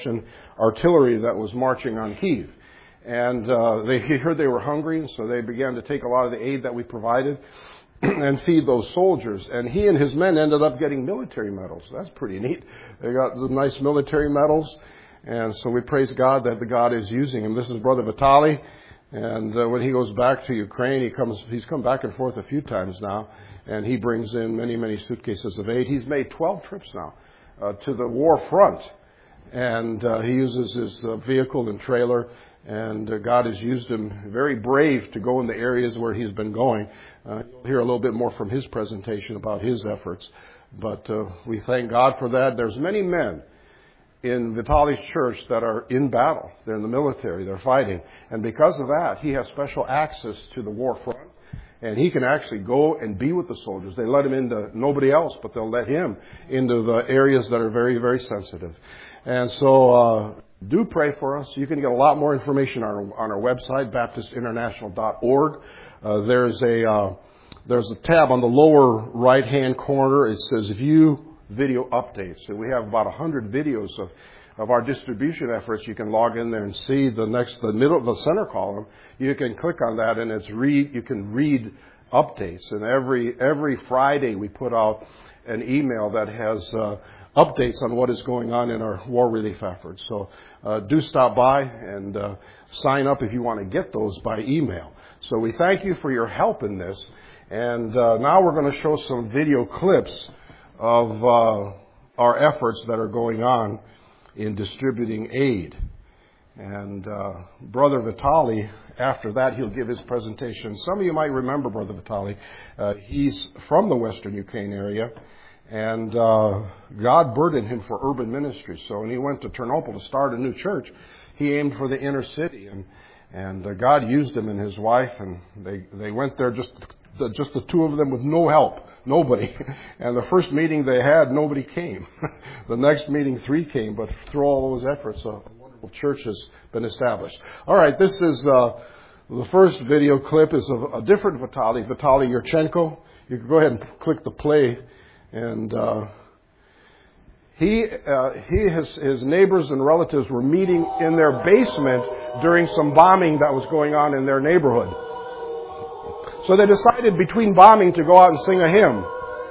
artillery that was marching on Kyiv. And he heard they were hungry, so they began to take a lot of the aid that we provided and feed those soldiers. And he and his men ended up getting military medals. That's pretty neat. They got the nice military medals. And so we praise God that the God is using him. This is Brother Vitaly. And when he goes back to Ukraine, he's come back and forth a few times now. And he brings in many, many suitcases of aid. He's made 12 trips now to the war front. And he uses his vehicle and trailer. And God has used him, very brave, to go in the areas where he's been going. You'll hear a little bit more from his presentation about his efforts. But we thank God for that. There's many men in Vitaly's church that are in battle. They're in the military. They're fighting. And because of that, he has special access to the war front. And he can actually go and be with the soldiers. They let him into nobody else, but they'll let him into the areas that are very, very sensitive. And so do pray for us. You can get a lot more information on our website, baptistinternational.org. There's a tab on the lower right-hand corner. It says View Video Updates. And we have about 100 videos of our distribution efforts. You can log in there and see the center column. You can click on that and you can read updates. And every Friday we put out an email that has updates on what is going on in our war relief efforts. So do stop by and sign up if you want to get those by email. So we thank you for your help in this. And now we're going to show some video clips of our efforts that are going on in distributing aid. And Brother Vitaly, after that, he'll give his presentation. Some of you might remember Brother Vitaly. He's from the Western Ukraine area. And God burdened him for urban ministry. So when he went to Ternopil to start a new church, he aimed for the inner city. And God used him and his wife. And they went there just the two of them with no help. Nobody. And the first meeting they had, nobody came. The next meeting, 3 came. But through all those efforts, a wonderful church has been established. All right, this is the first video clip is of a different Vitaly Yurchenko. You can go ahead and click the play. And his neighbors and relatives were meeting in their basement during some bombing that was going on in their neighborhood. So they decided between bombing to go out and sing a hymn.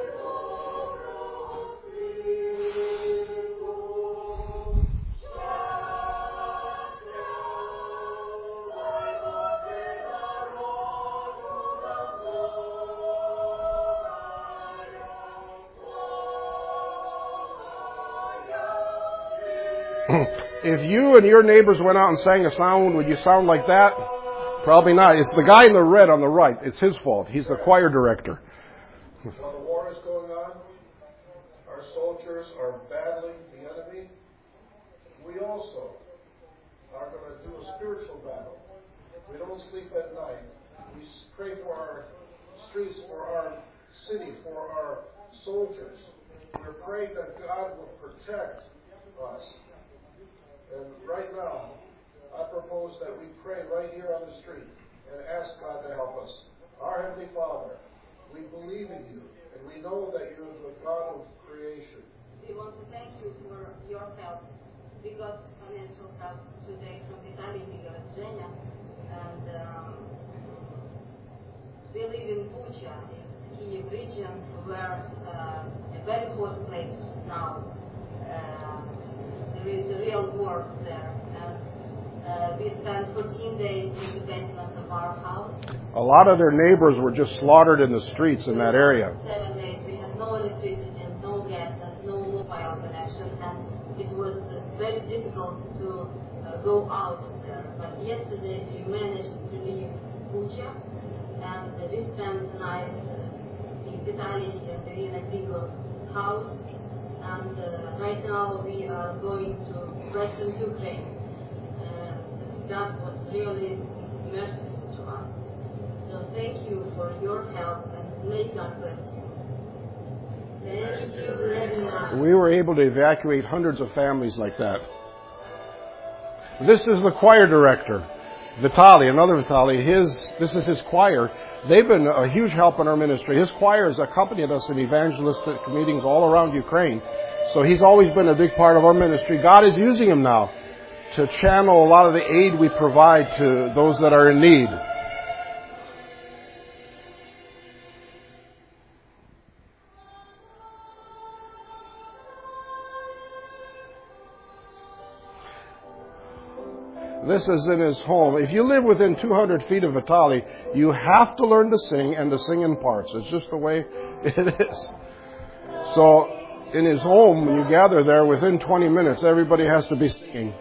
If you and your neighbors went out and sang a song, would you sound like that? Probably not. It's the guy in the red on the right. It's his fault. He's the choir director. While the war is going on, our soldiers are battling the enemy. We also are going to do a spiritual battle. We don't sleep at night. We pray for our streets, for our city, for our soldiers. We're praying that God will protect us. And right now, I propose that we pray right here on the street and ask God to help us. Our Heavenly Father, we believe in you, and we know that you're the God of creation. We want to thank you for your help. We got financial help today from Vitaly and Zhenya, and we live in Bucha, in Kyiv region, where a very hot place now. There is a real war there, and we spent 14 days in the basement of our house. A lot of their neighbors were just slaughtered in the streets in that area. 7 days we had no electricity and no gas and no mobile connection, and it was very difficult to go out there. But yesterday we managed to leave Bucha, and we spent the night in Vitaly and Irina Grigo's house. And right now we are going to Western Ukraine. God was really merciful to us. So thank you for your help, and may God bless you. Thank you very much. We were able to evacuate hundreds of families like that. This is the choir director, Vitaly, another Vitaly. This is his choir. They've been a huge help in our ministry. His choir has accompanied us in evangelistic meetings all around Ukraine. So he's always been a big part of our ministry. God is using him now to channel a lot of the aid we provide to those that are in need. This is in his home. If you live within 200 feet of Vitali, you have to learn to sing and to sing in parts. It's just the way it is. So in his home, when you gather there, within 20 minutes, everybody has to be singing.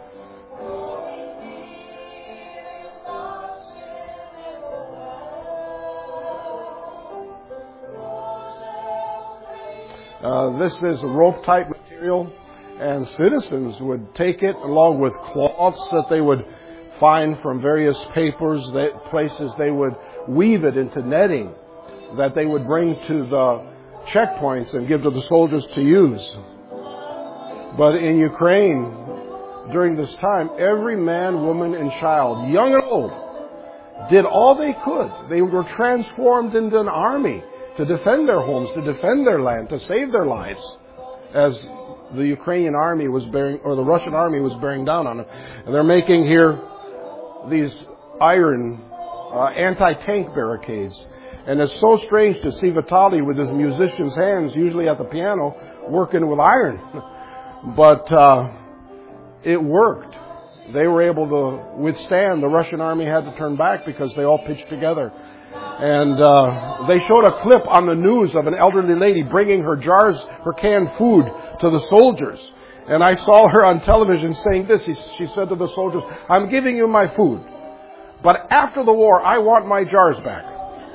This is rope-type material. And citizens would take it along with cloths that they would find from various papers, places. They would weave it into netting that they would bring to the checkpoints and give to the soldiers to use. But in Ukraine, during this time, every man, woman, and child, young and old, did all they could. They were transformed into an army to defend their homes, to defend their land, to save their lives, as the Ukrainian army was bearing, or the Russian army was bearing down on them. And they're making here these iron anti-tank barricades. And it's so strange to see Vitali with his musician's hands, usually at the piano, working with iron. But it worked. They were able to withstand. The Russian army had to turn back because they all pitched together. And they showed a clip on the news of an elderly lady bringing her jars, her canned food to the soldiers. And I saw her on television saying this. She said to the soldiers, "I'm giving you my food, but after the war, I want my jars back."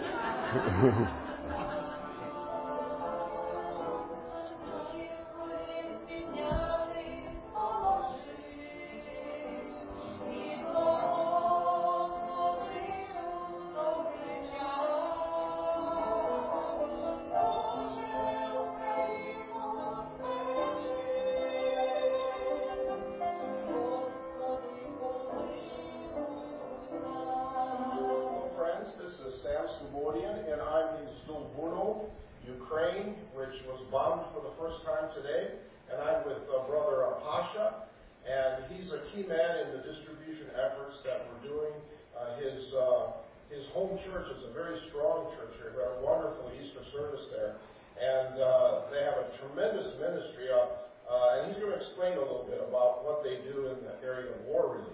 His home church is a very strong church here. We have a wonderful Easter service there. And they have a tremendous ministry. And he's going to explain a little bit about what they do in the area of war relief.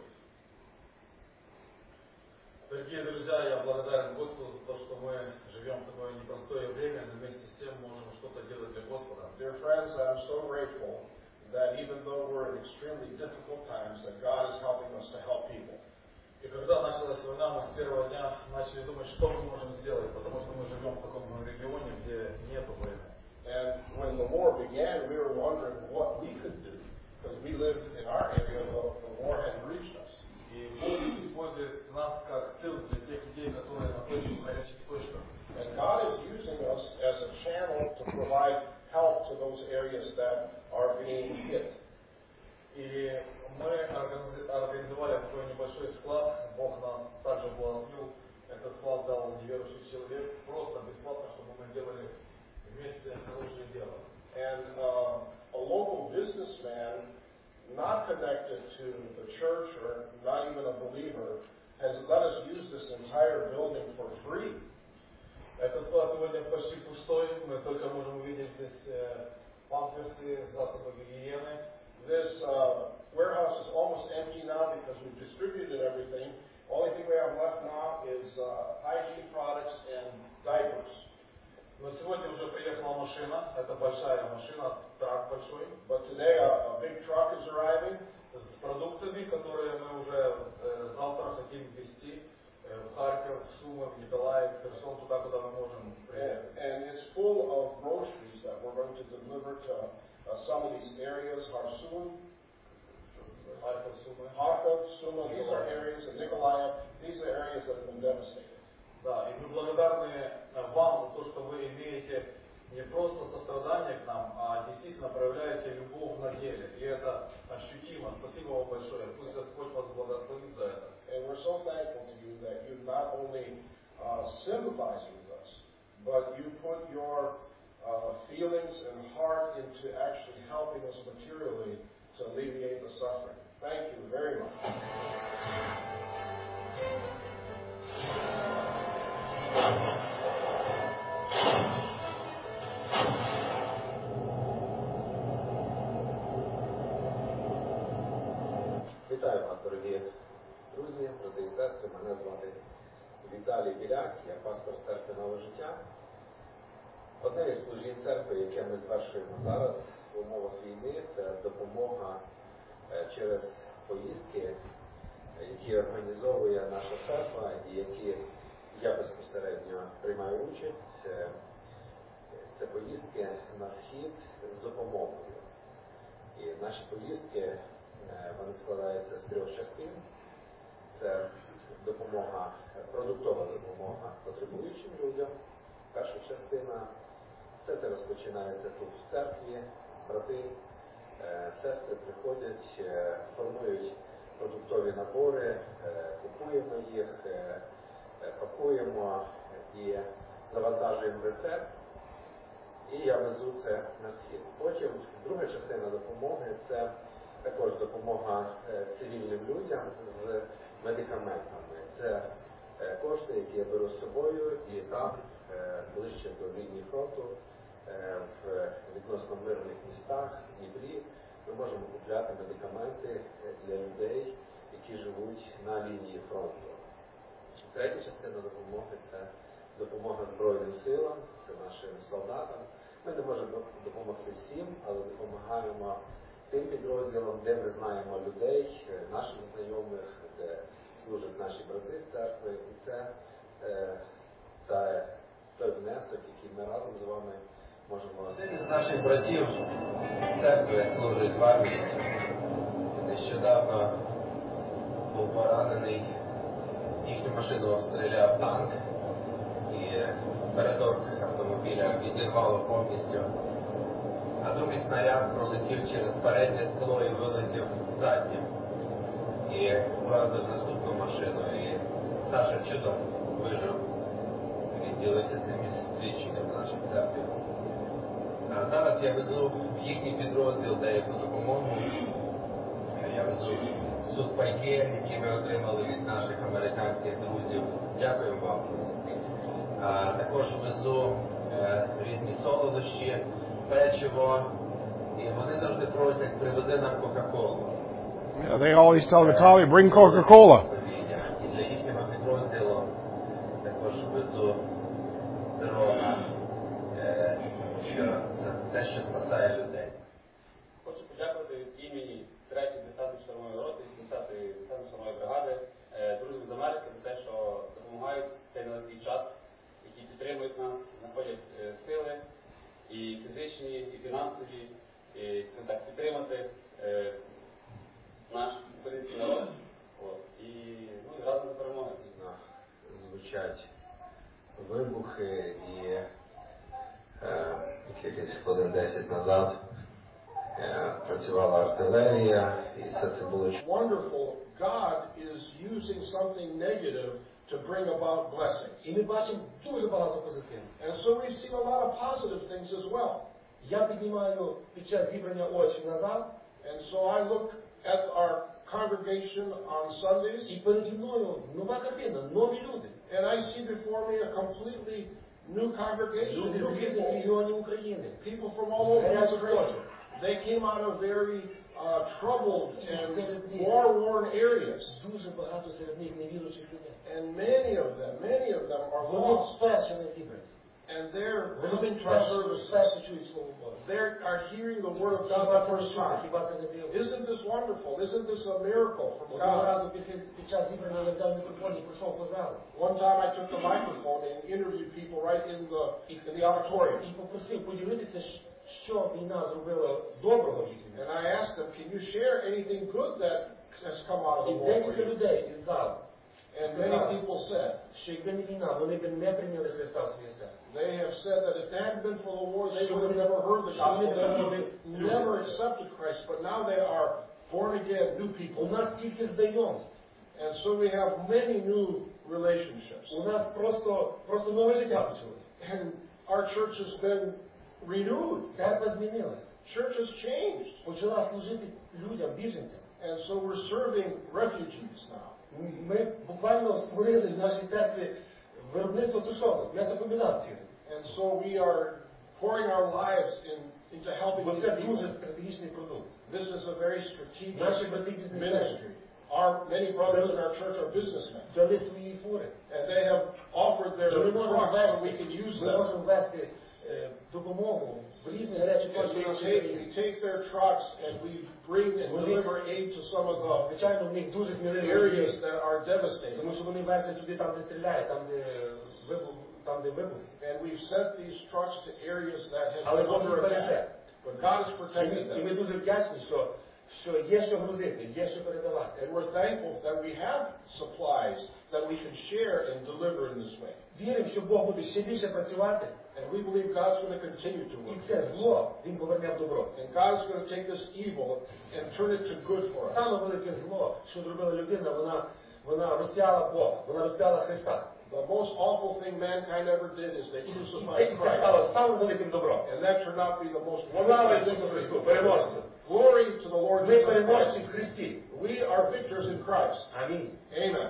Дорогие друзья, я благодарен Господу за то, что мы живем в такое непростое время, но вместе с тем можем что-то делать для Господа. Dear friends, I'm so grateful that even though we're in extremely difficult times, that God is helping us to help people. И когда началась война, мы с первого дня начали думать, что мы можем сделать, потому что мы живем в таком регионе, где нет войны. And when the war began, we were wondering what we could do, because we lived in our area, the war hadn't reached us. И Бог использует нас как тыл для тех людей, которые находятся в горячих точках. And God is using us as a channel to provide help to those areas that are being hit. И мы организовали такой небольшой склад. Бог нас также благословил. Этот склад дал неверующих человек просто бесплатно, чтобы мы делали вместе хорошее дело. And a local businessman, not connected to the church or not even a believer, has let us use this entire building for free. Этот склад сегодня почти пустой. Мы только можем увидеть здесь памперсы, засобы гигиены. This warehouse is almost empty now because we've distributed everything. Only thing we have left now is hygiene products and diapers. Но сегодня уже приехала машина. Это большая машина, трак большой. But today a big truck is arriving. С продуктами, которые мы уже завтра хотим везти в Харьков, в Сумы, в Николаев, в Херсон, туда, куда мы можем приехать. And it's full of groceries that we're going to deliver to some of these areas, Khartoum, Kharkov, Suma, these are areas, and Nikolaev, these are areas that have been devastated. Да, и мы благодарны вам за то, что вы имеете не просто сострадание к нам, а действительно проявляете любовь на деле. И это ощутимо. Спасибо вам большое. Пусть Господь вас благословит за это. And we're so thankful to you that you not only sympathize with us, but you put your feelings and heart into actually helping us materially to alleviate the suffering. Thank you very much. Вітаю вас, дорогі друзі, брати і сестри. Мене звати Віталій Біляк, я пастор церкви «Нове життя». Одне із служінь церкви, яке ми звершуємо зараз в умовах війни, це допомога через поїздки, які організовує наша церква і які я безпосередньо приймаю участь. Це поїздки на схід з допомогою. І наші поїздки, вони складаються з 3 частин. Це допомога, продуктова допомога потребуючим людям. Перша частина. Все це розпочинається тут в церкві. Брати, сестри приходять, формують продуктові набори, купуємо їх, пакуємо і завантажуємо рецепт. І я везу це на схід. Потім друга частина допомоги – це також допомога цивільним людям з медикаментами. Це кошти, які я беру з собою, і там, ближче до лінії фронту, в відносно мирних містах, в Дніпрі, ми можемо купляти медикаменти для людей, які живуть на лінії фронту. Третя частина допомоги – це допомога Збройним силам, це нашим солдатам. Ми не можемо допомогти всім, але допомагаємо тим підрозділам, де ми знаємо людей, наших знайомих, де служать наші брати з церкви. І це той внесок, який ми разом з вами можемо. Один із наших братів церкви служить в армії. Нещодавно був поранений, їхню машину обстріляв танк. І передок автомобіля відірвало повністю, а другий снаряд пролетів через переднє скло і вилетів заднє. І вразив наступну машину, і Саша чудом вижив. Він ділився цим свідченням в нашій церкві. А зараз я везу в їхній підрозділ деяку допомогу. Я везу сухпайки, які ми отримали від наших американських друзів. Дякуємо вам. Також везу різні солодощі, печиво, і вони завжди просять, привези нам Кока-Колу. Yeah, they always tell Vitaly, bring Coca-Cola. І для їхнього підрозділу також везу дрона, що це те, що спасає людей. Хочу подякувати від імені 3-ї десантної штурмової роти, 70-ї десантної штурмової бригади, друзів з Америки за те, що допомагають в цей нелегкий час, які підтримують нас, знаходять сили і фізичні, і фінансові, і так підтримати наш український народ. І разом до перемоги. Звучать вибухи і якихось хвилин 10 назад працювала артилерія, і все це було Wonderful. God is using something negative to bring about blessings. І ми бачимо дуже багато позитивних. And so we've seen a lot of positive things as well. Я піднімаю під час зібрання очі назад. And so I look at our congregation on Sundays. І переді мною нова картина, нові люди. And I see before me a completely new congregation. Люди з різних регіонів України. People from all over the country. They came out of very troubled and war-worn areas. Дуже багато серед них невіруючих людей. And many of them are Вони lost. вперше не зібрані. And they're Вони coming to our services. вперше чують Слово Боже. They are hearing the Word of God Хіба the це не first чудо, time. хіба це не диво? Isn't this wonderful? Isn't this a miracle from Одного God? разу під час зібрання я взяв мікрофон і пройшов по залу. One time I took the microphone and interviewed people right in the auditorium. І попросив поділитися, що війна зробила доброго їхньому. And I asked them, can you share anything good that has come out of І the war? декілька людей із залу. And many people said, що якби не війна, вони б не прийняли Христа в своє серце. they have said that if it hadn't been for the war, they would have never heard the gospel. They would have never accepted Christ. But now they are born again, new У people. нас тільки знайомств. And so we have many new relationships. У нас просто нове життя почалося. And our church has been renewed. Церква змінилася. Church has changed. Почала служити людям, біженцям. And so we're serving refugees now. Ми буквально створили в нашій церкві виробництво тушонок, м'ясокомбінацію. And so we are pouring our lives into helping Бо these це people. дуже стратегічний продукт. This is a very strategic Наші брати бізнесмени, ministry. Many brothers in our church are businessmen. взяли свої фури. And they have offered their І ми можемо trucks so we вести, can use ми them. можемо вести допомогу в різні гарячі And точки we нашої країни. take their trucks and we bring and deliver aid to some of the Звичайно, в них дуже сміливі areas люди, that are devastated. тому що вони везли туди там, де стріляють, там, де вибух. And we've sent these trucks to areas that have Але been Бог under їх береже. attack. But God has protected І ми them. дуже вдячні, що є що грузити, є що передавати. And we're thankful that we have supplies that we can share and deliver in this way. Віримо, що Бог буде ще більше працювати, And we believe God's going to continue to і work. це зло Він поверне в добро. And God's going to take this evil and turn it to good for us. Саме велике зло, що зробила людина, вона розп'яла Бога, вона розп'яла Христа. The most awful thing mankind ever did is they І crucified це Christ. стало самим великим добром. And that turned out to be the most Слава wonderful Ісусу thing. Христу, переможцю. Glory to the Lord Ми Jesus переможці Christ. в Христі. We are victors in Christ. Амінь. Amen.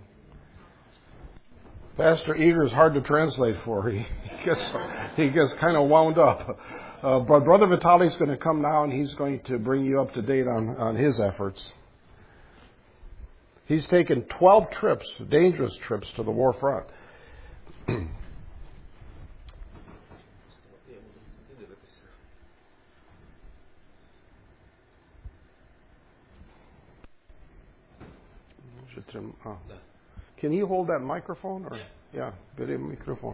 Pastor Eager is hard to translate for. He gets kind of wound up. But Brother Vitaly is going to come now, and he's going to bring you up to date on his efforts. He's taken 12 trips, dangerous trips, to the war front. Can you hold that microphone? Or? Yeah, bери микрофон.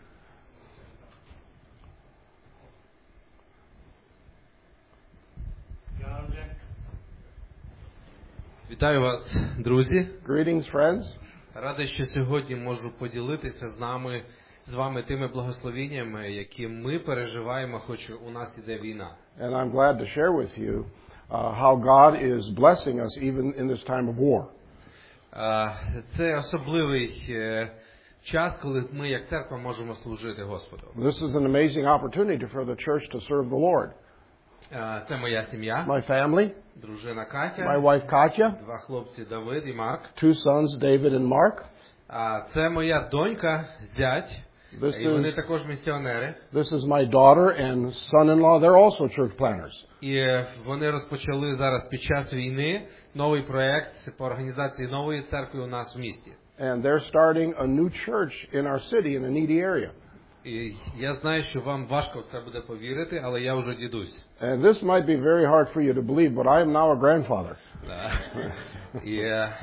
Вітаю вас, друзі. Greetings, friends. Радий, що сьогодні можу поділитися з вами тими благословеннями, які ми переживаємо, хоч у нас іде війна. And I'm glad to share with you how God is blessing us even in this time of war. Це особливий час, коли ми, як церква, можемо служити Господу. This is an amazing opportunity for the church to serve the Lord. Це моя сім'я, My family, дружина my Катя, wife Katya, два хлопці Давид і Марк. two sons, David and Mark. Це моя донька, зять, і вони This також місіонери. is my daughter and son-in-law. They're also church planners. І вони розпочали зараз під час війни новий проєкт по організації нової церкви у нас в місті. And they're starting a new church in our city in a needy area. І я знаю, що вам важко в це буде повірити, але я вже дідусь. And this might be very hard for you to believe, but I am now a grandfather. І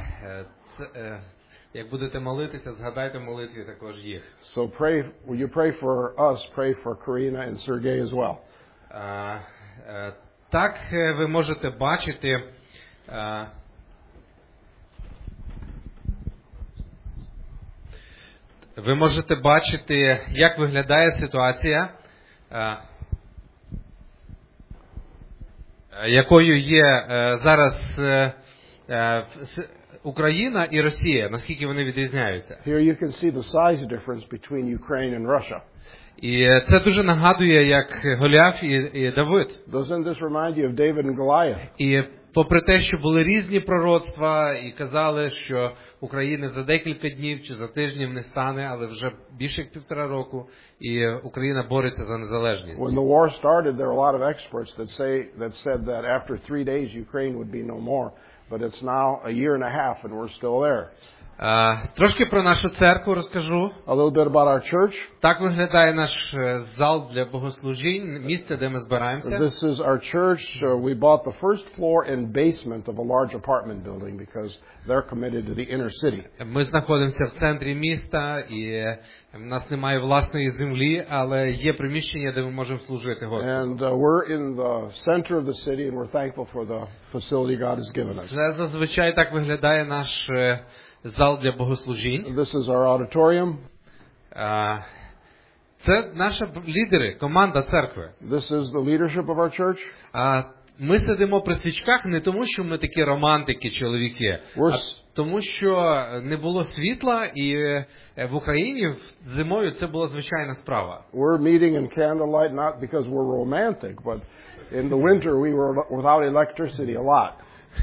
як будете молитися, згадайте в молитві також їх. So when you pray for us, pray for Karina and Sergey as well. Так ви можете бачити як виглядає ситуація, якою є зараз Україна і Росія, наскільки вони відрізняються. Here you can see the size difference between Ukraine and Russia. І це дуже нагадує, як Голіаф і Давид. Doesn't this remind you of David and Goliath? І попри те, що були різні пророцтва і казали, що України за декілька днів чи за тижнів не стане, але вже більше як 1,5 року, і Україна бореться за незалежність. When the war started, there are a lot of experts that said that after 3 days Ukraine would be no more, but it's now a year and a half and we're still there. Трошки про нашу церкву розкажу. A little bit about our church. Так виглядає наш зал для богослужінь, місце, де ми збираємося. This is our church. We bought the first floor and basement of a large apartment building because they're committed to the inner city. Ми знаходимося в центрі міста, і в нас немає власної землі, але є приміщення, де ми можемо служити Господу. And we're in the center of the city and we're thankful for the facility God has given us. Це зазвичай так виглядає наш зал для богослужінь. This is our auditorium. Це наші лідери, команда церкви. This is the leadership of our church. Ми сидимо при свічках не тому, що ми такі романтики, чоловіки, а тому, що не було світла, і в Україні зимою це була звичайна справа. We're meeting in candlelight not because we're romantic, but in the winter we were without electricity a lot.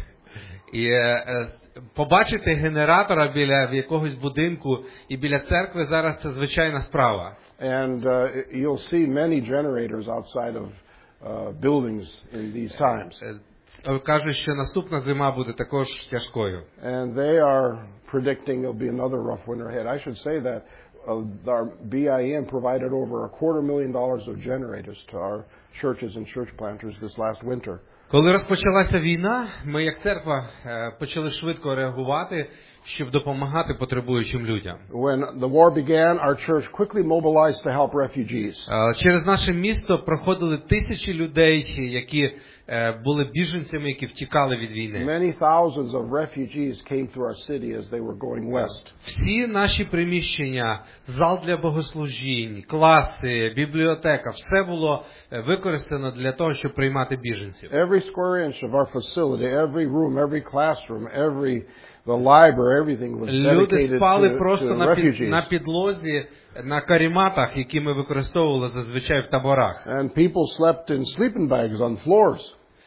І побачити генератора біля якогось будинку і біля церкви зараз це звичайна справа. And you'll see many generators outside of buildings in these times. Кажуть, що наступна зима буде також тяжкою. And they are predicting there'll be another rough winter ahead. I should say that our BIN provided over $250,000 of generators to our churches and church planters this last winter. Коли розпочалася війна, ми як церква почали швидко реагувати, щоб допомагати потребуючим людям. When the war began, our church quickly mobilized to help refugees. Через наше місто проходили тисячі людей, які були біженцями, які втікали від війни. Many thousands of refugees came through our city as they were going west. Всі наші приміщення, зал для богослужінь, класи, бібліотека, все було використано для того, щоб приймати біженців. Every square inch of our facility, every room, every classroom, the library, everything was dedicated Люди спали to просто refugees. на підлозі, на карематах, які ми використовували зазвичай в таборах. And people slept in sleeping bags on floors.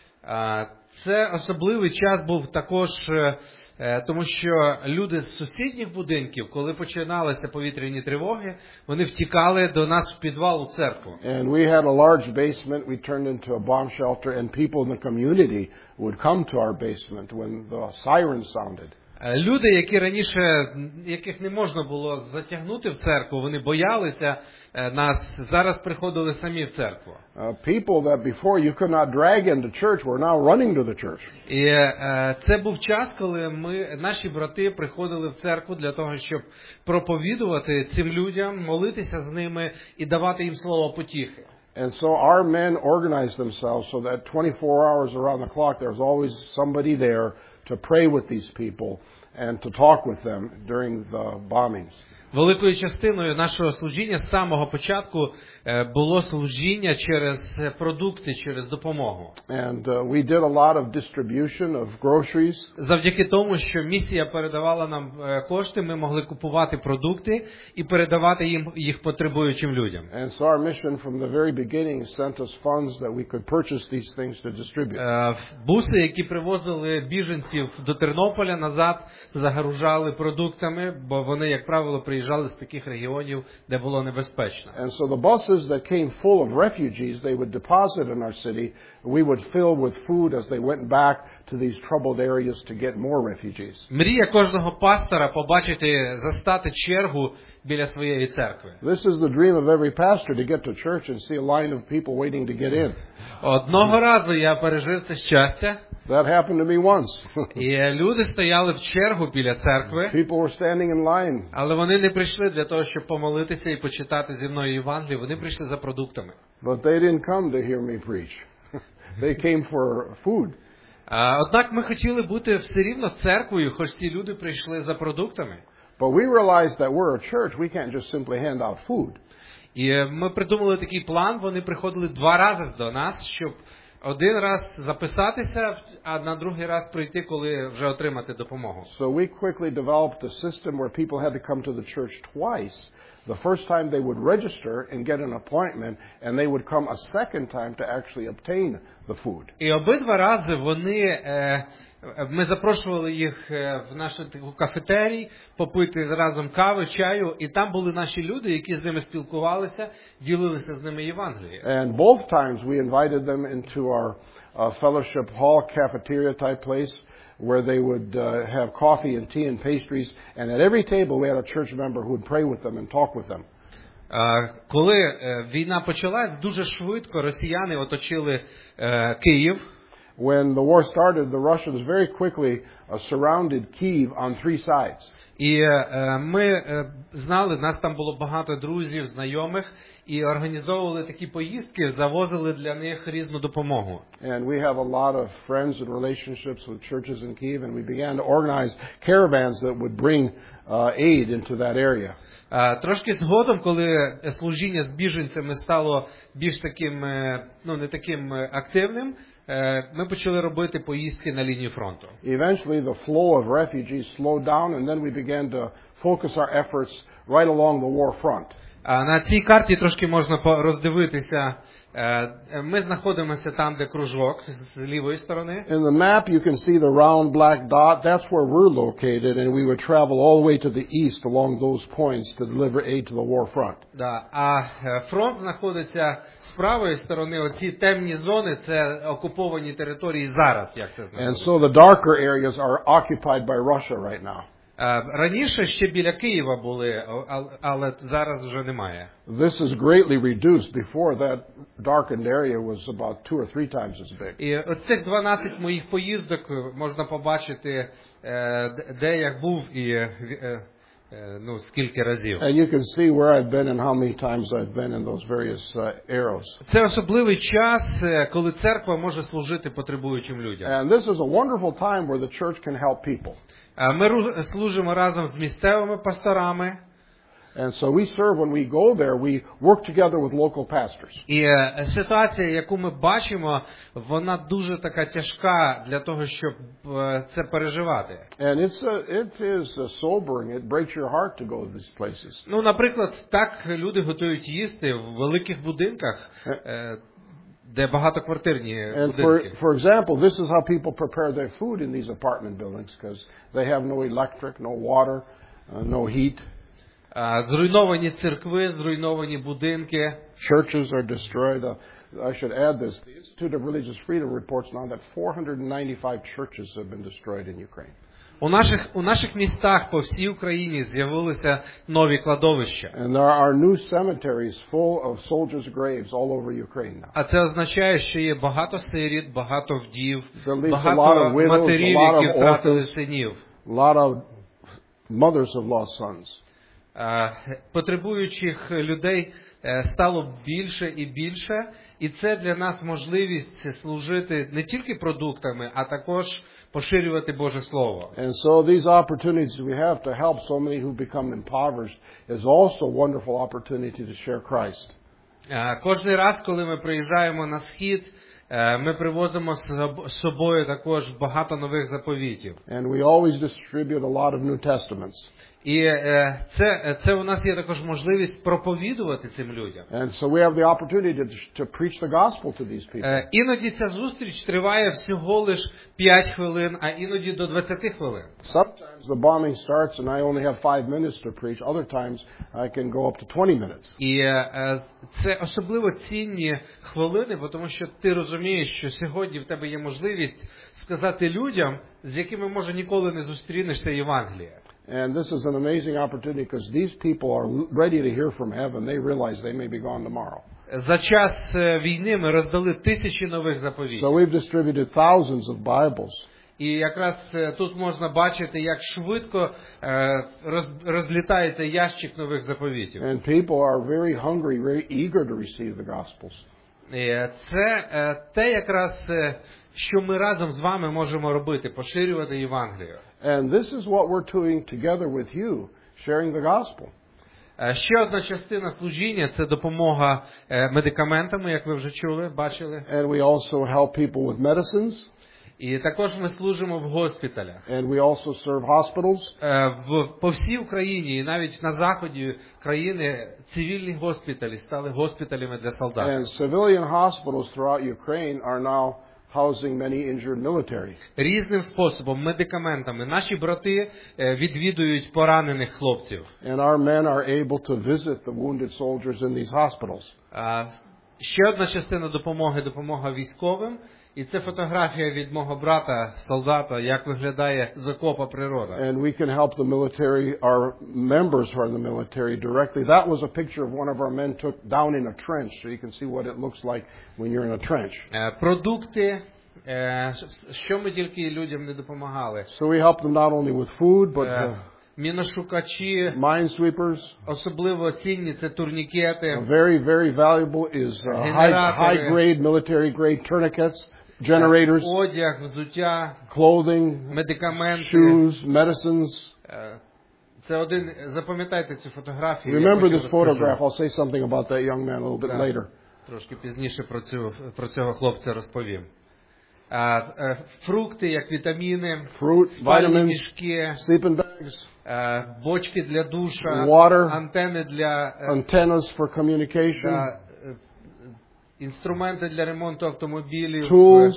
Це особливий час був також, тому що люди з сусідніх будинків, коли починалися повітряні тривоги, вони втікали до нас в підвал у церкву. And we had a large basement we turned into a bomb shelter, and people in the community would come to our basement when the sirens sounded. Люди, які раніше, яких не можна було затягнути в церкву, вони боялися нас, зараз приходили самі в церкву. People that before you could not drag into church were now running to the church. І це був час, коли наші брати приходили в церкву для того, щоб проповідувати цим людям, молитися з ними і давати їм слово потіхи. And so our men organized themselves so that 24 hours around the clock there was always somebody there to pray with these people and to talk with them during the bombings. Великою частиною нашого служіння з самого початку було служіння через продукти, через допомогу. And we did a lot of distribution of groceries. Завдяки тому, що місія передавала нам кошти, ми могли купувати продукти і передавати їх потребуючим людям. And so our mission from the very beginning sent us funds that we could purchase these things to distribute. Буси, які привозили біженців до Тернополя назад, загружали продуктами, бо вони, як правило, приїжджали з таких регіонів, де було небезпечно. And so the buses that came full of refugees, they would deposit in our city. We would fill with food as they went back to these troubled areas to get more refugees. Мрія кожного пастора побачити, застати чергу біля своєї церкви. This is the dream of every pastor, to get to church and see a line of people waiting to get in. Одного разу я пережив це щастя. That happened to me once. І люди стояли в чергу біля церкви. People were standing in line. Але вони не прийшли для того, щоб помолитися і почитати зі мною Євангеліє. Вони прийшли за продуктами. But they didn't come to hear me preach. They came for food. Однак ми хотіли бути все рівно церквою, хоч ці люди прийшли за продуктами. But we realized that we're a church. We can't just simply hand out food. І ми придумали такий план. Вони приходили 2 рази до нас, щоб один раз записатися, а на другий раз прийти, коли вже отримати допомогу. So we quickly developed a system where people had to come to the church twice. The first time they would register and get an appointment, and they would come a second time to actually obtain the food. І обидва рази ми запрошували їх в нашу таку кафетерій попити разом кави, чаю, і там були наші люди, які з ними спілкувалися, ділилися з ними Євангелієм. And both times we invited them into our fellowship hall cafeteria type place where they would have coffee and tea and pastries, and at every table we had a church member who would pray with them and talk with them. Коли війна почалась, дуже швидко росіяни оточили Київ. When the war started, the Russians very quickly surrounded Kyiv on 3 sides. І ми знали, нас там було багато друзів, знайомих, і організовували такі поїздки, завозили для них різну допомогу. And we have a lot of friends and relationships with churches in Kyiv, and we began to organize caravans that would bring aid into that area. Трошки згодом, коли служіння з біженцями стало більш таким, не таким активним, ми почали робити поїздки на лінію фронту. Eventually, the flow of refugees slowed down, and then we began to focus our efforts right along the war front. На цій карті трошки можна роздивитися. Ми знаходимося там, де кружок, з лівої сторони. In the map, you can see the round black dot. That's where we're located, and we would travel all the way to the east along those points to deliver aid to the war front. Да. А фронт знаходиться з правої сторони. Оці темні зони – це окуповані території зараз, як це And знаходиться. so the darker areas are occupied by Russia right now. Раніше ще біля Києва були, але зараз вже немає. This is greatly reduced. Before, that darkened area was about 2 or 3 times as big. І оцих 12 моїх поїздок можна побачити, де я був і скільки разів. And you can see where I've been and how many times I've been in those various arrows. Це особливий час, коли церква може служити потребуючим людям. And this is a wonderful time where the church can help people. Ми служимо разом з місцевими пасторами. And so we serve when we go there, we work together with local pastors. І ситуація, яку ми бачимо, вона дуже така тяжка для того, щоб це переживати. And it is sobering. It breaks your heart to go to these places. Наприклад, так люди готують їсти в великих будинках, де багатоквартирні будинки. For example, this is how people prepare their food in these apartment buildings because they have no electric, no water, no heat. Зруйновані церкви, зруйновані будинки. Churches are destroyed. I should add this. The Institute of Religious Freedom reports now that 495 churches have been destroyed in Ukraine. У наших містах по всій Україні з'явилися нові кладовища. And there are new cemeteries full of soldiers' graves all over Ukraine now. А це означає, що є багато сиріт, багато вдів, There багато widows, матерів, a lot of які втратили orphans. синів. A lot of mothers have lost sons. Потребуючих людей стало більше і більше, і це для нас можливість служити не тільки продуктами, а також поширювати Боже Слово. And so these opportunities we have to help so many who become impoverished is also a wonderful opportunity to share Christ. Кожний раз, коли ми приїжджаємо на схід, ми привозимо з собою також багато нових заповітів. And we always distribute a lot of New Testaments. І це у нас є також можливість проповідувати цим людям. And so we have the opportunity to preach the gospel to these people. Іноді ця зустріч триває всього лиш 5 хвилин, а іноді до 20 хвилин. Sometimes the bombing starts and I only have 5 minutes to preach. Other times I can go up to 20 minutes. І це особливо цінні хвилини, тому що ти розумієш, що сьогодні в тебе є можливість сказати людям, з якими, може, ніколи не зустрінешся Євангелія. And this is an amazing opportunity because these people are ready to hear from heaven. They realize they may be gone tomorrow. За час війни ми роздали тисячі нових заповітів. So we've distributed thousands of Bibles. І якраз тут можна бачити, як швидко розлітається ящик нових заповітів. And people are very hungry, very eager to receive the Gospels. Це те якраз, що ми разом з вами можемо робити, поширювати Євангелію. And this is what we're doing together with you, sharing the Gospel. Ще одна частина служіння – це допомога медикаментами, як ви вже чули, бачили. And we also help people with medicines. І також ми служимо в госпіталях. And we also serve hospitals. По всій Україні і навіть на заході країни цивільні госпіталі стали госпіталями для солдат. And civilian hospitals throughout Ukraine are now housing many injured military. Різним способом, медикаментами. Наші брати відвідують поранених хлопців. And our men are able to visit the wounded soldiers in these hospitals. Ще одна частина допомоги – допомога військовим. І це фотографія від мого брата, солдата, як виглядає з окопа природа. And we can help the military, our members who are in the military directly. That was a picture of one of our men took down in a trench, so you can see what it looks like when you're in a trench. Продукти, що ми тільки людям не допомагали. So we help them not only with food, but міношукачі, minesweepers. Особливо цінні це турнікети. Very, very valuable is high-grade, military-grade tourniquets. Generators, одяг, взуття, clothing, медикаменти, shoes, medicines. Це один, запам'ятайте цю фотографію. Remember this photograph. I'll say something about that young man a little bit later. Трошки пізніше про цього хлопця розповім. Фрукти, як вітаміни, fruit, спальні vitamins, мішки, sleeping bags, бочки для душа, water, антени для antennas for communication, інструменти для ремонту автомобілів, tools,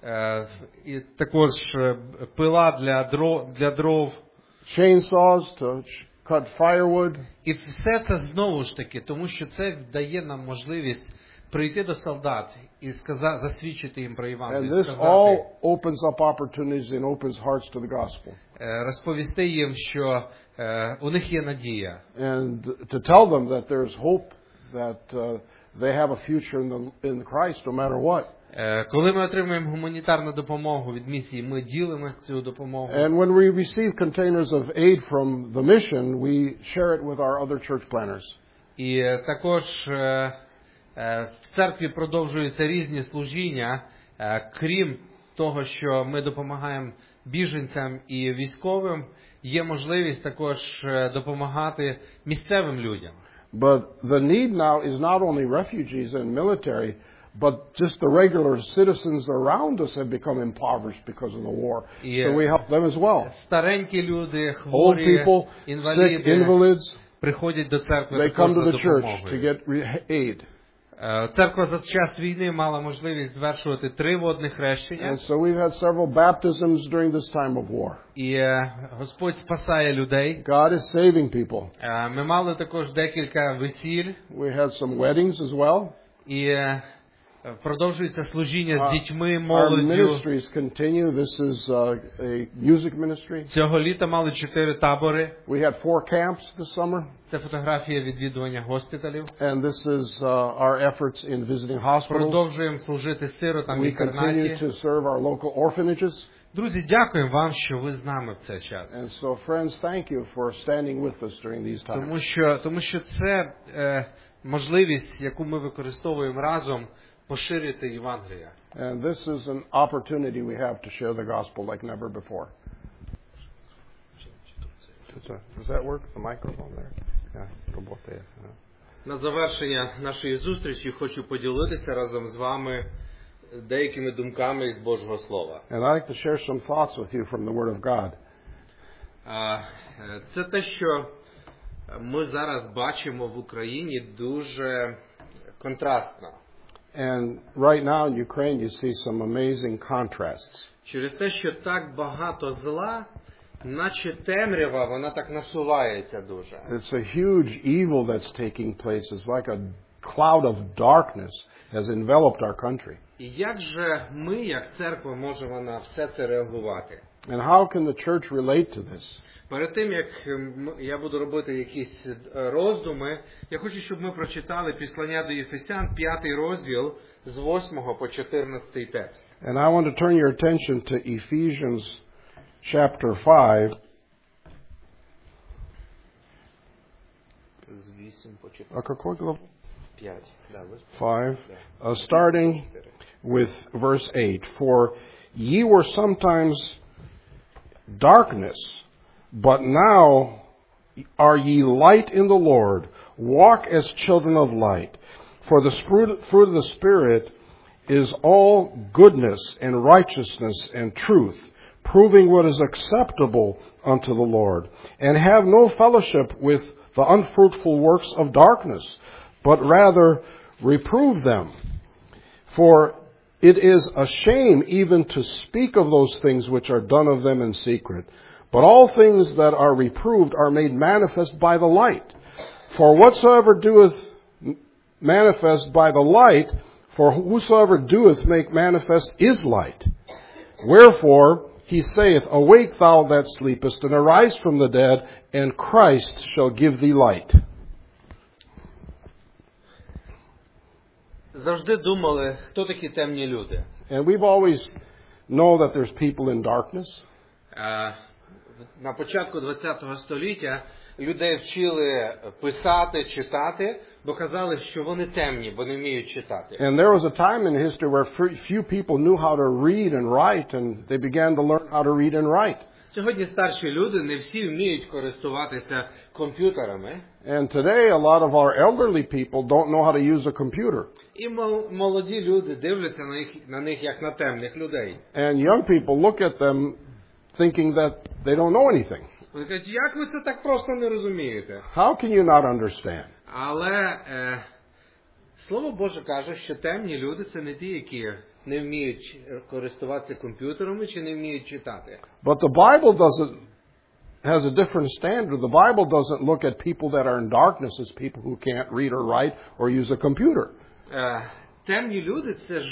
і також пила для дров. chainsaws to cut firewood. І все це знову ж таки, тому що це дає нам можливість прийти до солдат і засвідчити їм про And Євангеліє, this сказати, all opens up opportunities and opens hearts to the gospel. розповісти їм, що у них є надія. And to tell them that there's hope, that they have a future in Christ no matter what. Коли ми отримуємо гуманітарну допомогу від місії, ми ділимо цю допомогу. And when we receive containers of aid from the mission, we share it with our other church planners. І також в церкві продовжуються різні служіння, крім того, що ми допомагаємо біженцям і військовим, є можливість також допомагати місцевим людям. But the need now is not only refugees and military, but just the regular citizens around us have become impoverished because of the war. So we help them as well. Старенькі люди, Old хворі, people, sick інваліди invalids, приходять до церкви they також come to за the church to допомогою. get aid. Церква за час війни мала можливість звершувати 3 водних хрещення. And so we've had several baptisms during this time of war. І Господь спасає людей. God is saving people. Ми мали також декілька весіль. We had some weddings as well. І продовжується служіння з дітьми, Our молоддю. ministries continue. This is a music ministry. Цього літа мали 4 табори. We had 4 camps this summer. Це фотографія відвідування госпіталів. And this is our efforts in visiting hospitals. Продовжуємо служити сиротам в We continue інтернаті. to serve our local orphanages. Друзі, дякуємо вам, що ви з нами в цей час. And so, friends, thank you for standing with us during these times. Тому що це можливість, яку ми використовуємо разом, поширити Євангелія. And this is an opportunity we have to share the gospel like never before. Does that work? The microphone there? Yeah, robote. На завершення нашої зустрічі хочу поділитися разом з вами деякими думками із Божого Слова. And I'd like to share some thoughts with you from the Word of God. Це те, що ми зараз бачимо в Україні, дуже контрастно. And right now in Ukraine you see some amazing contrasts. Через те, що так багато зла, наче темрява, вона так насувається дуже. It's a huge evil that's taking place. It's like a cloud of darkness has enveloped our country. І як же ми, як церква, можемо на все це реагувати? And how can the church relate to this? Перед тим, як я буду робити якісь роздуми, я хочу, щоб ми прочитали післання до Єфесян, 5 розділ, з 8 по 14 текст. And I want to turn your attention to Ephesians chapter 5. З 8 по 14. 5. 5. Starting with verse 8. For ye were sometimes darkness, but now are ye light in the Lord. Walk as children of light. For the fruit of the Spirit is all goodness and righteousness and truth, proving what is acceptable unto the Lord. And have no fellowship with the unfruitful works of darkness, but rather reprove them. For it is a shame even to speak of those things which are done of them in secret. But all things that are reproved are made manifest by the light. For whatsoever doeth manifest by the light, for whosoever doeth make manifest is light. Wherefore he saith, Awake thou that sleepest, and arise from the dead, and Christ shall give thee light. Завжди думали, хто такі темні люди. And we've always know that there's people in darkness. На початку ХХ століття людей вчили писати, читати, бо казали, що вони темні, бо не вміють читати. And there was a time in history where few people knew how to read and write, and they began to learn how to read and write. Сьогодні старші люди не всі вміють користуватися комп'ютерами. And today, a lot of our elderly people don't know how to use a computer. І молоді люди дивляться на них як на темних людей. And young people look at them thinking that they don't know anything. Вони кажуть, як ви це так просто не розумієте? How can you not understand? Але Слово Боже каже, що темні люди – це не ті, які не вміють користуватися комп'ютерами чи не вміють читати. But the Bible has a different standard. The Bible doesn't look at people that are in darkness as people who can't read or write or use a computer. Темні люди – це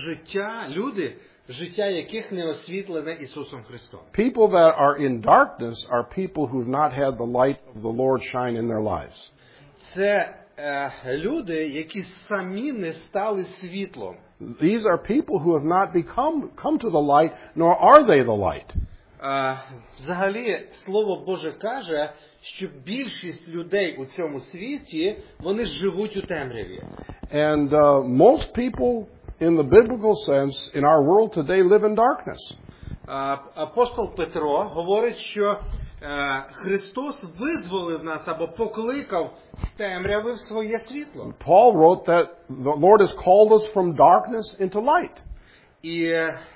життя яких не освітлене Ісусом Христом. People that are in darkness are people who've not had the light of the Lord shine in their lives. Це люди, які самі не стали світлом. These are people who have not come to the light, nor are they the light. Взагалі, Слово Боже каже, що більшість людей у цьому світі, вони живуть у темряві. And most people, in the biblical sense, in our world today, live in darkness. Апостол Петро говорить, що Христос визволив нас або покликав з темряви в своє світло. Paul wrote that the Lord has called us from darkness into light. І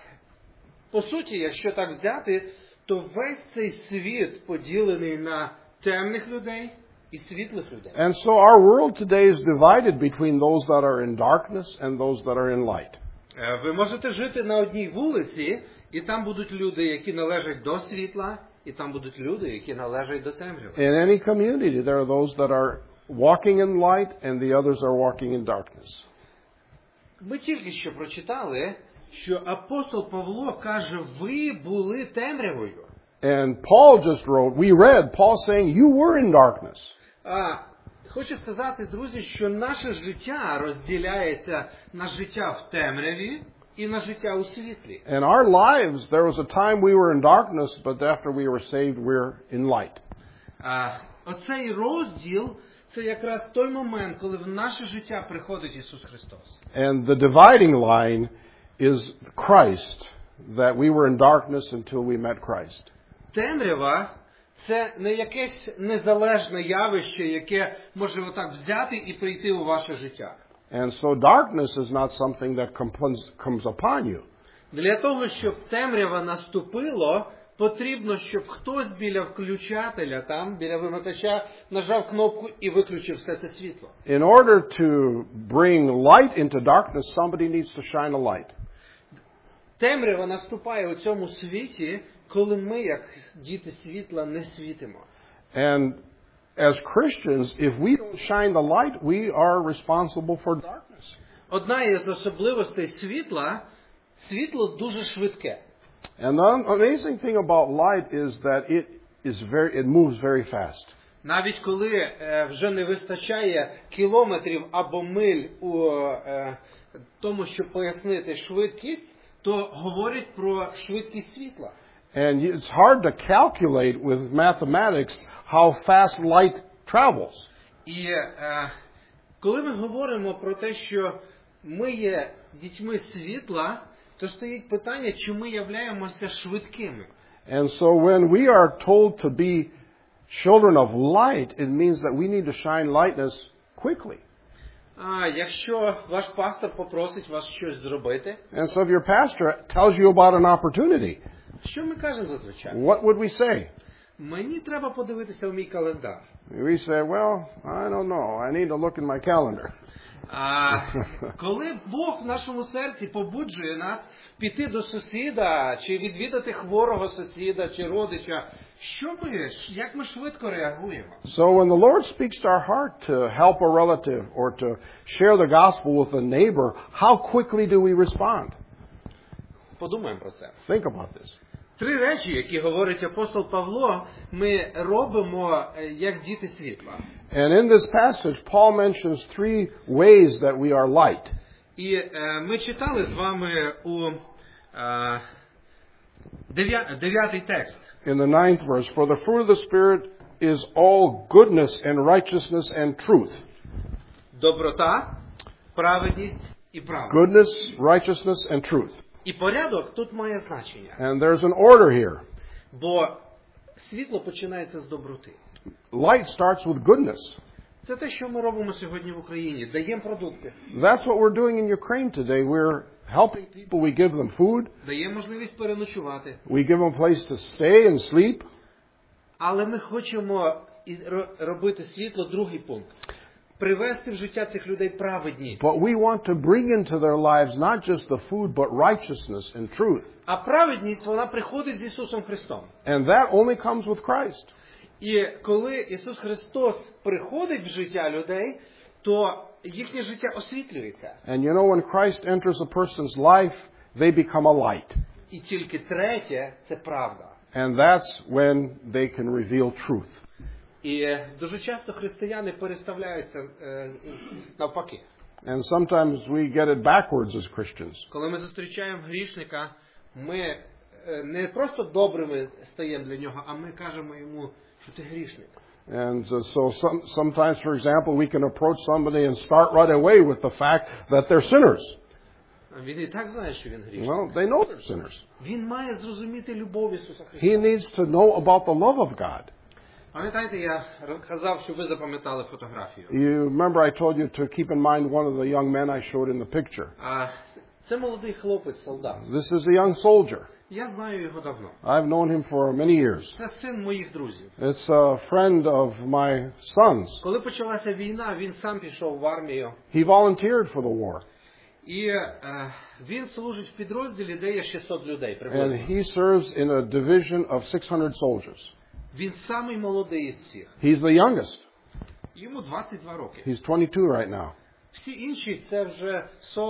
по суті, якщо так взяти, то весь цей світ поділений на темних людей і світлих людей. And so our world today is divided between those that are in darkness and those that are in light. Ви можете жити на одній вулиці, і там будуть люди, які належать до світла, і там будуть люди, які належать до темряви. In any community, there are those that are walking in light and the others are walking in darkness. Ми тільки що прочитали, що апостол Павло каже, ви були темрявою. And Paul just wrote, we read Paul saying, you were in darkness. Хочу сказати, друзі, що наше життя розділяється на життя в темряві і на життя у світлі. In our lives, there was a time we were in darkness, but after we were saved, we're in light. Оцей розділ – це якраз той момент, коли в наше життя приходить Ісус Христос. And the dividing line is Christ, that we were in darkness until we met Christ. Темрява – це не якесь незалежне явище, яке може отак взяти і прийти у ваше життя. And so darkness is not something that comes upon you. Для того, щоб темрява наступило, потрібно, щоб хтось біля включателя, там, біля вимикача, нажав кнопку і виключив все це світло. In order to bring light into darkness, somebody needs to shine a light. Темрява наступає у цьому світі, коли ми, як діти світла, не світимо. And as Christians, if we don't shine the light, we are responsible for darkness. Одна із особливостей світла – світло дуже швидке. And the amazing thing about light is that it moves very fast. Навіть коли вже не вистачає кілометрів або миль у тому, щоб пояснити швидкість, то говорять про швидкість світла. And it's hard to calculate with mathematics how fast light travels. І коли ми говоримо про те, що ми є дітьми світла, то стоїть питання, чи ми являємося швидкими. And so when we are told to be children of light, it means that we need to shine lightness quickly. Якщо ваш пастор попросить вас щось зробити, And so if your pastor tells you about an opportunity, що ми кажемо зазвичай? what would we say? Мені треба подивитися в мій календар. We say, well, I don't know. I need to look in my calendar. Коли Бог в нашому серці побуджує нас піти до сусіда, чи відвідати хворого сусіда, чи родича, як ми швидко реагуємо? So when the Lord speaks to our heart to help a relative or to share the gospel with a neighbor, how quickly do we respond? Подумаємо про це. Think about this. 3 речі, які говорить апостол Павло, ми робимо як діти світла. And in this passage, Paul mentions 3 ways that we are light. І ми читали з вами у 9-й текст. In the 9th verse, for the fruit of the Spirit is all goodness and righteousness and truth. Доброта, праведність і правда. Goodness, righteousness and truth. І порядок тут має значення. And there's an order here. Бо світло починається з доброти. Light starts with goodness. Це те, що ми робимо сьогодні в Україні. Даємо продукти. That's what we're doing in Ukraine today. We're helping people. We give them food. Даємо можливість переночувати. We give them a place to stay and sleep. Але ми хочемо робити світло другий пункт. Привести в життя цих людей праведність. But we want to bring into their lives not just the food, but righteousness and truth. А праведність, вона приходить з Ісусом Христом. And that only comes with Christ. І коли Ісус Христос приходить в життя людей, то їхнє життя освітлюється. And you know, when Christ enters a person's life, they become a light. І тільки третє – це правда. And that's when they can reveal truth. І дуже часто християни переставляються навпаки. And sometimes we get it backwards as Christians. Коли ми зустрічаємо грішника, ми не просто добрими стаємо для нього, а ми кажемо йому, що ти грішник. And so sometimes, for example, we can approach somebody and start right away with the fact that they're sinners. Він і так знає, що він грішник. Well, they know they're sinners. Він має зрозуміти любов Ісуса Христа. He needs to know about the love of God. Пам'ятаєте, я казав, що ви запам'ятали фотографію. You remember I told you to keep in mind one of the young men I showed in the picture. Це молодий хлопець, солдат. This is a young soldier. Я знаю його давно. I've known him for many years. Це син моїх друзів. It's a friend of my son's. Коли почалася війна, він сам пішов в армію. He volunteered for the war. І він служить в підрозділі, де є 600 людей And приблизно. he serves in a division of 600 soldiers. Він самий молодий із всіх. He's the youngest. Йому 22 роки. He's 22 right now. Всі інші це вже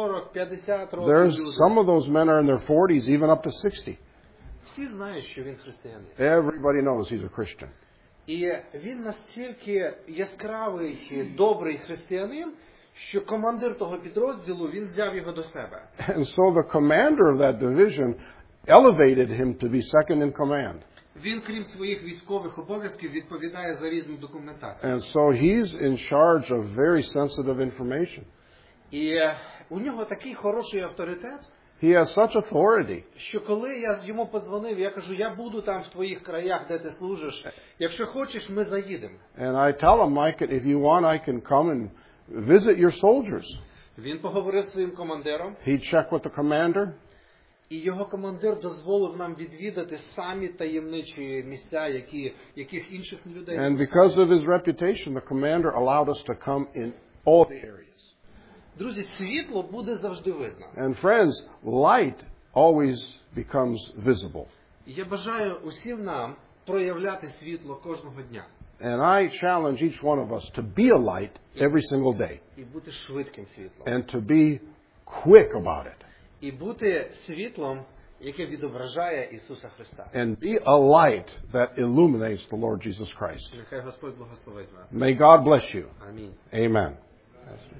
40-50 років There's люди. some of those men are in their 40s, even up to 60. Всі знають, що він християнин. Everybody knows he's a Christian. І він настільки яскравий, добрий християнин, що командир того підрозділу, він взяв його до себе. And so the commander of that division elevated him to be second in command. Він, крім своїх військових обов'язків, відповідає за різну документацію. And so he's in charge of very sensitive information. І у нього такий хороший авторитет, He has such authority. що коли я йому подзвонив, я кажу, я буду там в твоїх краях, де ти служиш. Якщо хочеш, ми заїдемо. And I tell him, Mike, if you want, I can come and visit your soldiers. Він поговорив зі своїм командиром. He'd check with the commander. І його командир дозволив нам відвідати самі таємничі місця, яких інших людей And не because of his reputation, the commander allowed us to come in all the areas. Друзі, світло буде завжди видно. And friends, light always becomes visible. І я бажаю усім нам проявляти світло кожного дня. And I challenge each one of us to be a light every single day. І бути швидким світлом. And to be quick about it. І бути світлом, яке відображає Ісуса Христа. And be a light that illuminates the Lord Jesus Christ. Нехай Господь благословить вас. May God bless you. Амінь. Amen.